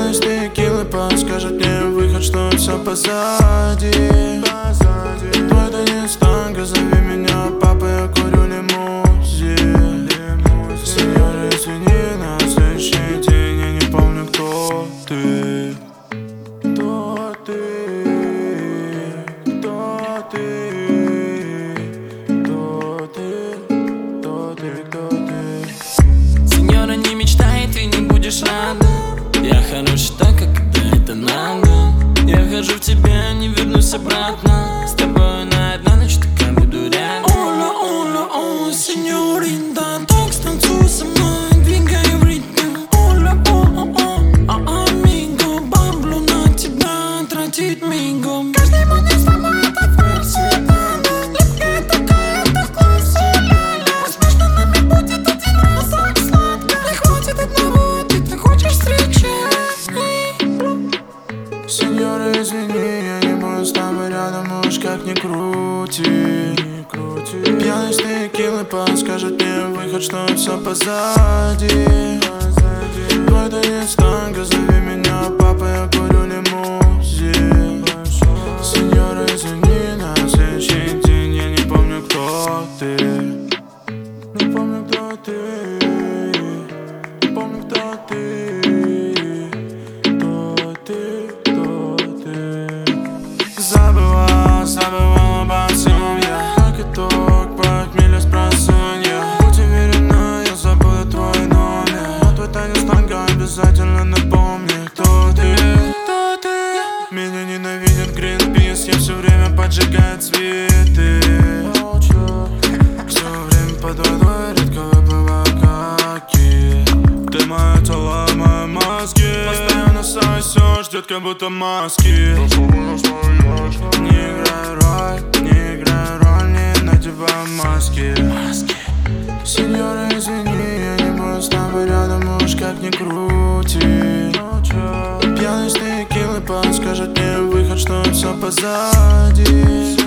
Пьяный с текилой подскажет мне выход, что все позади. Твой танец танго, зови меня папа, я курю лимузин. Сеньора, извини, на следующий день я не помню, кто ты. Кто ты? Кто ты? Кто ты? Кто ты? Кто ты? Сеньора, не мечтай, ты не будешь рада. Я хороший так, когда это надо. Я хожу в тебя, не вернусь обратно. С тобой на одна ночь, так я буду рядом. Ола, ола, ола, сеньорита, так станцуй со мной, двигай в ритм. Ола, ола, ола, амиго, бабло на тебя тратить мигом. Каждый момент с тобой это фальсификат. Липкая такая, это класс, ля-ля. Возможно, нами будет один раз так сладко. Не хватит одного, ты хочешь встречи. Сеньора, извини, я не буду с тобой рядом, уж как ни крути. Пьяный с текилой подскажет мне выход, что все позади. Твой танец танго, зови меня папа, я курю лимузин. Сеньора, извини, на следующий день я не помню, кто ты. Не помню, кто ты. Не помню, кто ты. Забывал обо всем я. Как итог, похмелья с просонья. Будь уверена, я забуду твой номер. Но твой танец танго обязательно напомни, кто ты. Кто ты? Меня ненавидит Greenpeace, я все время поджигаю цветы. Все время под водой, редко выпиваю каки. Ты мое тело, мои мозги. Постоянно сосешь, ждет как будто маски. Не играй роль, не надевай маски. Сеньора, извини, я не буду с тобой рядом, уж как ни крути. Пьяный с текилой подскажет мне выход, что все позади.